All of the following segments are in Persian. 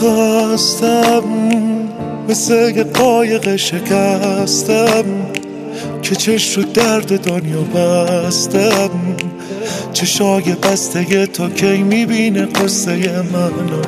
خواستم مثل یه قایق شکستم که چشم رو درد دنیا بستم، چشای بسته تا کی میبینه قصه منو.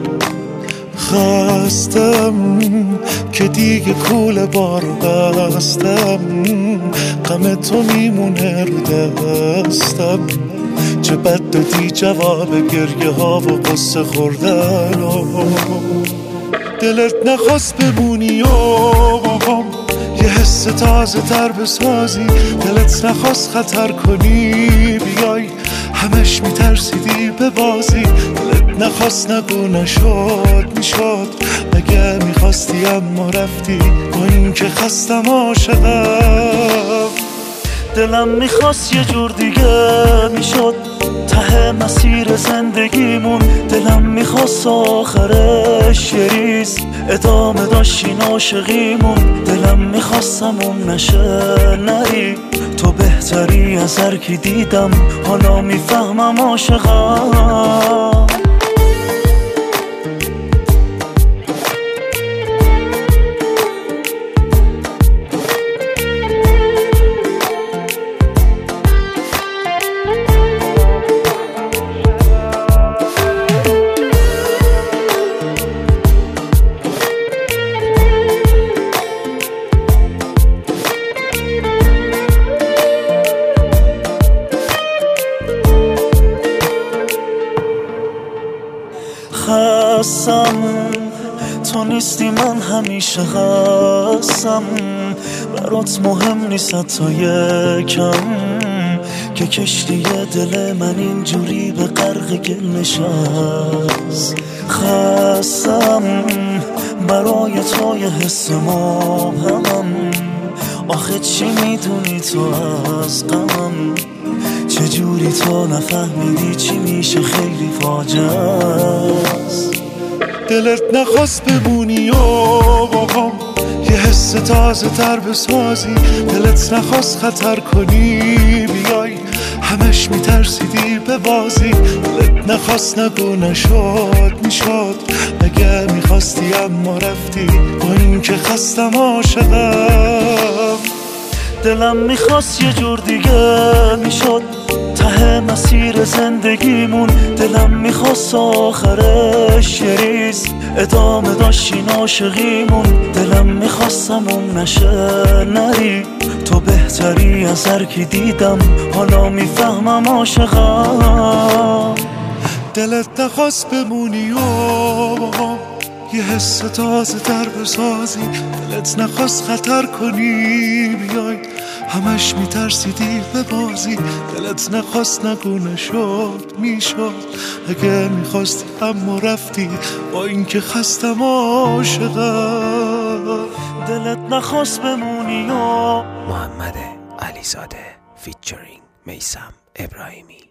خواستم که دیگه کوله بارو بستم، غم تو میمونه رو دستم، چه بد دادی جواب گریه ها و قصه خوردن و دلت نخواست بمونی و باهم یه حس تازه تر بسازی، دلت نخواست خطر کنی بیای همش میترسیدی به بازی، دلت نخواست نگو نشد میشد، اگه میخواستی اما رفتی با این که خستم عاشقم. دلم میخواست یه جور دیگه میشد ته مسیر زندگیمون، دلم میخواست آخرش یه ریز ادامه داشتین عاشقیمون، دلم میخواستمون نشه نری، تو بهتری از هر کی دیدم حالا میفهمم عاشقم. خستم تو نیستی من همیشه خستم، برات مهم نیست حتی یکم که کشتی دل من اینجوری به غرق گل نشست. خستم برای تو یه حس مبهمم، آخه چی میدونی تو از غمم، چجوری تو نفهمیدی چی میشه خیلی فاجعه است. دلت نخواست بمونی و باهم یه حس تازه تر بسازی، دلت نخواست خطر کنی بیای همش میترسیدی به بازی، دلت نخواست نگو نشد میشد، اگه میخواستی اما رفتی با این که خستم عاشقم. دلم میخواست یه جور دیگه میشد ته مسیر زندگیمون، دلم میخواست آخرش یه ریز ادامه داشتین عاشقیمون، دلم میخواستمون نشه نری، تو بهتری از هر کی دیدم حالا میفهمم عاشقم. دلت نخواست بمونی و باهم یه حس تازه تر بسازی، دلت نخواست خطر کنی بیای همش میترسیدی به بازی، دلت نخواست نگو نشد میشد، اگه میخواستی اما رفتی با این که خستم عاشقم. دلت نخواست بمونی و محمد علیزاده فیچرینگ میثم ابراهیمی.